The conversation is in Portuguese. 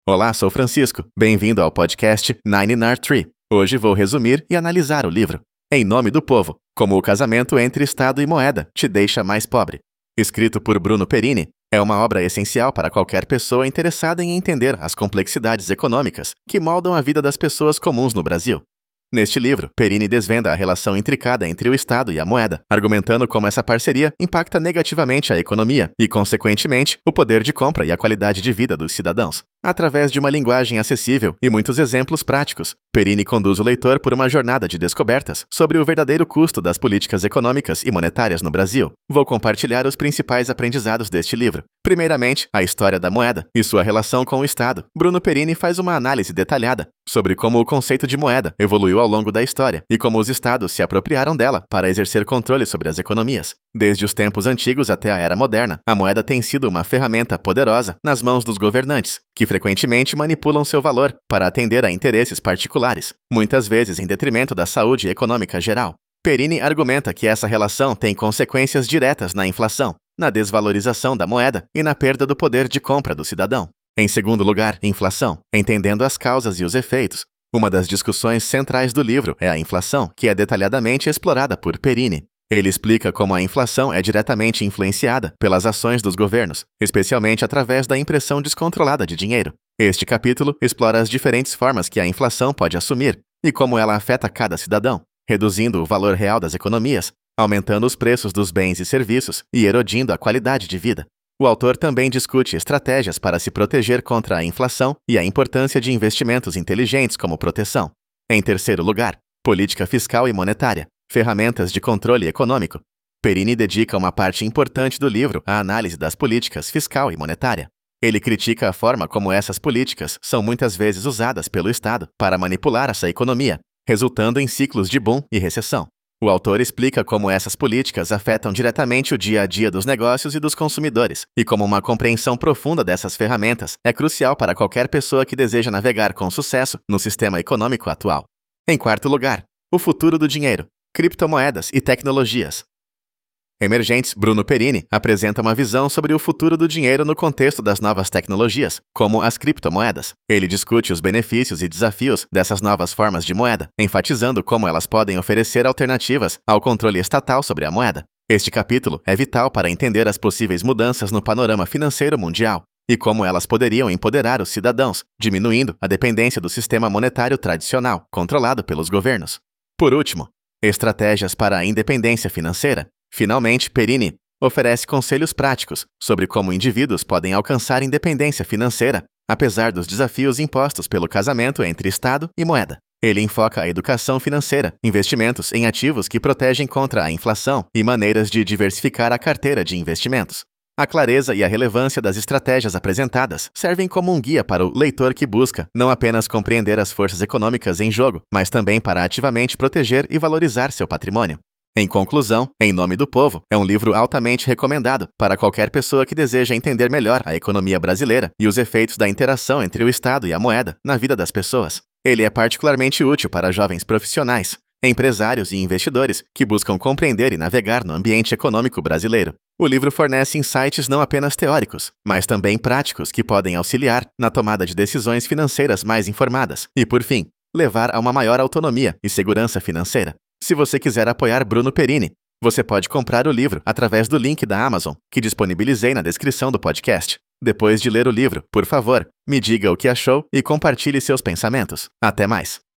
Olá, sou Francisco. Bem-vindo ao podcast 9R3. Hoje vou resumir e analisar o livro Em Nome do Povo, como o casamento entre Estado e moeda te deixa mais pobre. Escrito por Bruno Perini, é uma obra essencial para qualquer pessoa interessada em entender as complexidades econômicas que moldam a vida das pessoas comuns no Brasil. Neste livro, Perini desvenda a relação intricada entre o Estado e a moeda, argumentando como essa parceria impacta negativamente a economia e, consequentemente, o poder de compra e a qualidade de vida dos cidadãos. Através de uma linguagem acessível e muitos exemplos práticos, Perini conduz o leitor por uma jornada de descobertas sobre o verdadeiro custo das políticas econômicas e monetárias no Brasil. Vou compartilhar os principais aprendizados deste livro. Primeiramente, a história da moeda e sua relação com o Estado. Bruno Perini faz uma análise detalhada sobre como o conceito de moeda evoluiu ao longo da história e como os Estados se apropriaram dela para exercer controle sobre as economias. Desde os tempos antigos até a era moderna, a moeda tem sido uma ferramenta poderosa nas mãos dos governantes, que frequentemente manipulam seu valor para atender a interesses particulares, muitas vezes em detrimento da saúde econômica geral. Perini argumenta que essa relação tem consequências diretas na inflação, na desvalorização da moeda e na perda do poder de compra do cidadão. Em segundo lugar, inflação, entendendo as causas e os efeitos. Uma das discussões centrais do livro é a inflação, que é detalhadamente explorada por Perini. Ele explica como a inflação é diretamente influenciada pelas ações dos governos, especialmente através da impressão descontrolada de dinheiro. Este capítulo explora as diferentes formas que a inflação pode assumir e como ela afeta cada cidadão, reduzindo o valor real das economias, aumentando os preços dos bens e serviços e erodindo a qualidade de vida. O autor também discute estratégias para se proteger contra a inflação e a importância de investimentos inteligentes como proteção. Em terceiro lugar, política fiscal e monetária, ferramentas de controle econômico. Perini dedica uma parte importante do livro à análise das políticas fiscal e monetária. Ele critica a forma como essas políticas são muitas vezes usadas pelo Estado para manipular essa economia, resultando em ciclos de boom e recessão. O autor explica como essas políticas afetam diretamente o dia a dia dos negócios e dos consumidores, e como uma compreensão profunda dessas ferramentas é crucial para qualquer pessoa que deseja navegar com sucesso no sistema econômico atual. Em quarto lugar, o futuro do dinheiro, criptomoedas e tecnologias. Emergentes, Bruno Perini apresenta uma visão sobre o futuro do dinheiro no contexto das novas tecnologias, como as criptomoedas. Ele discute os benefícios e desafios dessas novas formas de moeda, enfatizando como elas podem oferecer alternativas ao controle estatal sobre a moeda. Este capítulo é vital para entender as possíveis mudanças no panorama financeiro mundial e como elas poderiam empoderar os cidadãos, diminuindo a dependência do sistema monetário tradicional, controlado pelos governos. Por último, estratégias para a independência financeira. Finalmente, Perini oferece conselhos práticos sobre como indivíduos podem alcançar independência financeira, apesar dos desafios impostos pelo casamento entre Estado e moeda. Ele enfoca a educação financeira, investimentos em ativos que protegem contra a inflação e maneiras de diversificar a carteira de investimentos. A clareza e a relevância das estratégias apresentadas servem como um guia para o leitor que busca não apenas compreender as forças econômicas em jogo, mas também para ativamente proteger e valorizar seu patrimônio. Em conclusão, Em Nome do Povo é um livro altamente recomendado para qualquer pessoa que deseja entender melhor a economia brasileira e os efeitos da interação entre o Estado e a moeda na vida das pessoas. Ele é particularmente útil para jovens profissionais, empresários e investidores que buscam compreender e navegar no ambiente econômico brasileiro. O livro fornece insights não apenas teóricos, mas também práticos que podem auxiliar na tomada de decisões financeiras mais informadas e, por fim, levar a uma maior autonomia e segurança financeira. Se você quiser apoiar Bruno Perini, você pode comprar o livro através do link da Amazon, que disponibilizei na descrição do podcast. Depois de ler o livro, por favor, me diga o que achou e compartilhe seus pensamentos. Até mais!